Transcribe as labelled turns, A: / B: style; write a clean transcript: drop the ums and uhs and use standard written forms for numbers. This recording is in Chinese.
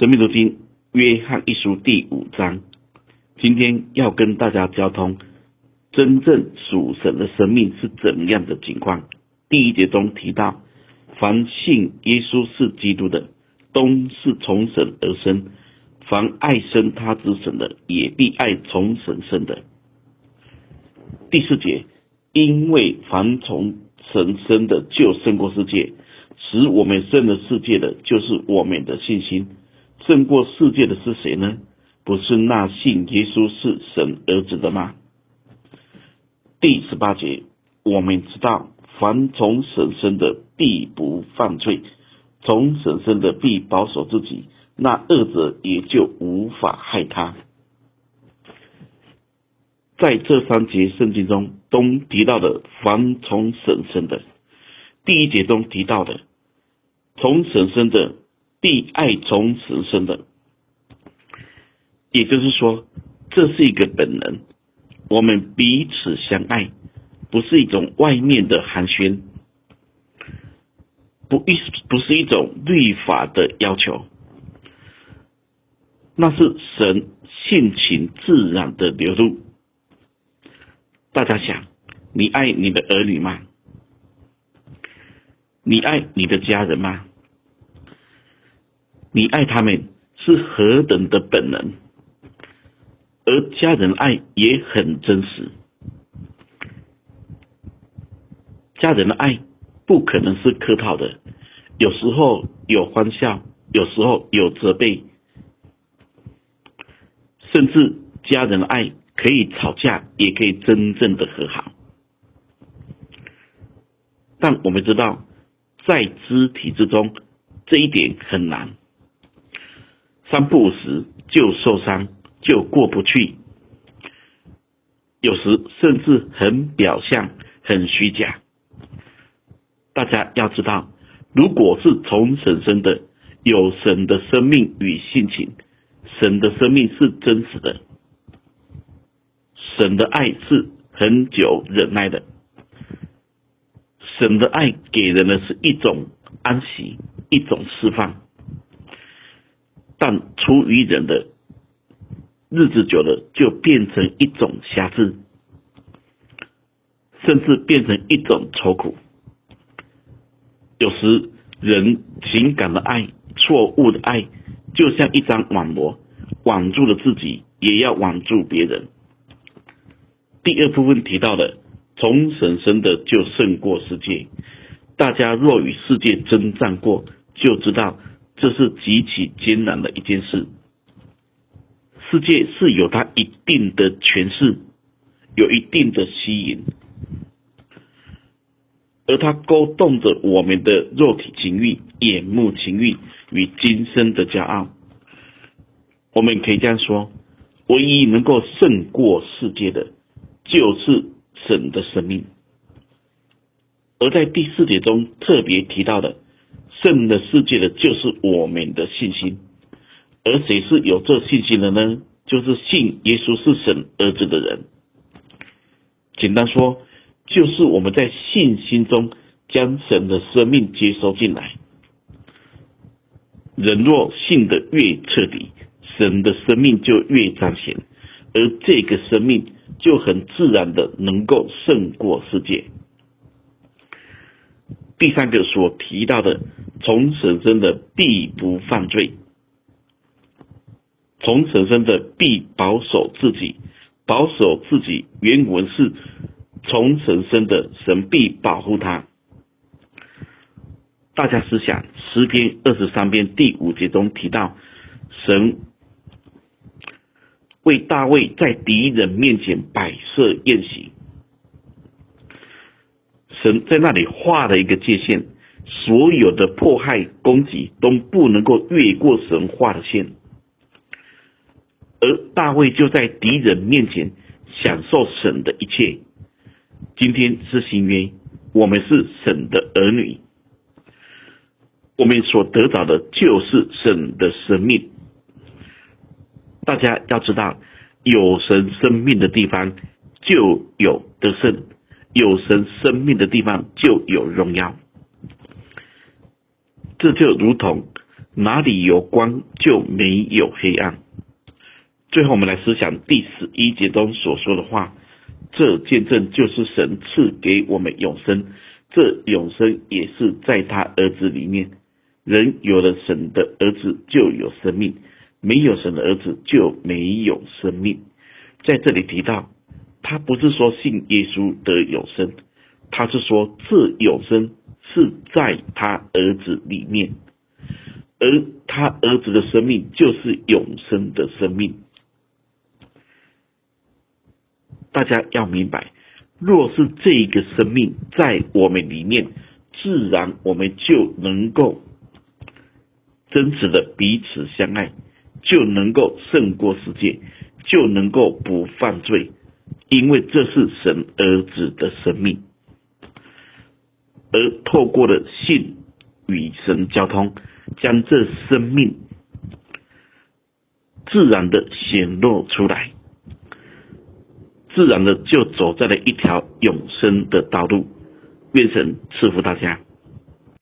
A: 生命读经约翰一书第5章，今天要跟大家交通真正属神的生命是怎样的情况。第1节中提到，凡信耶稣是基督的，都是从神而生；凡爱生他之神的，也必爱从神生的。第4节，因为凡从神生的，就胜过世界；使我们胜了世界的，就是我们的信心。胜过世界的是谁呢？不是那信耶稣是神儿子的吗？第18节，我们知道，凡从神生的，必不犯罪；从神生的，必保守自己，那恶者也就无法害他。在这3节圣经中都提到的凡从神生的，第1节中提到的从神生的必爱从神生的，也就是说，这是一个本能，我们彼此相爱，不是一种外面的寒暄，不是一种律法的要求，那是神性情自然的流露。大家想，你爱你的儿女吗？你爱你的家人吗？你爱他们是何等的本能，而家人爱也很真实。家人的爱不可能是客套的，有时候有欢笑，有时候有责备，甚至家人的爱可以吵架，也可以真正的和好。但我们知道，在肢体之中，这一点很难。3不5时就受伤，就过不去，有时甚至很表象，很虚假。大家要知道，如果是从神生的，有神的生命与性情，神的生命是真实的，神的爱是很久忍耐的，神的爱给人的是一种安息，一种释放。但出于人的日子久了，就变成一种辖制，甚至变成一种愁苦。有时人情感的爱，错误的爱，就像一张网膜，网住了自己，也要网住别人。第2部分提到的，从神生的就胜过世界。大家若与世界征战过，就知道这是极其艰难的一件事。世界是有它一定的权势，有一定的吸引，而它勾动着我们的肉体情欲、眼目情欲与今生的骄傲。我们可以这样说，唯一能够胜过世界的，就是神的生命。而在第4节中特别提到的，胜了世界的就是我们的信心。而谁是有这信心的呢？就是信耶稣是神儿子的人。简单说，就是我们在信心中将神的生命接收进来。人若信得越彻底，神的生命就越彰显，而这个生命就很自然的能够胜过世界。第3个所提到的，从神生的必不犯罪，从神生的必保守自己。保守自己原文是从神生的，神必保护他。大家思想诗篇23篇第5节中提到，神为大卫在敌人面前摆设宴席，神在那里画了一个界限，所有的迫害攻击都不能够越过神画的线，而大卫就在敌人面前享受神的一切。今天是新约，我们是神的儿女，我们所得到的就是神的生命。大家要知道，有神生命的地方就有得胜，有神生命的地方就有荣耀。这就如同哪里有光就没有黑暗。最后我们来思想第11节中所说的话，这见证就是神赐给我们永生，这永生也是在他儿子里面。人有了神的儿子就有生命，没有神的儿子就没有生命。在这里提到，他不是说信耶稣得永生，他是说这永生是在他儿子里面，而他儿子的生命就是永生的生命。大家要明白，若是这个生命在我们里面，自然我们就能够真实的彼此相爱，就能够胜过世界，就能够不犯罪，因为这是神儿子的生命。而透过了信与神交通，将这生命自然的显露出来，自然的就走在了一条永生的道路。愿神赐福大家。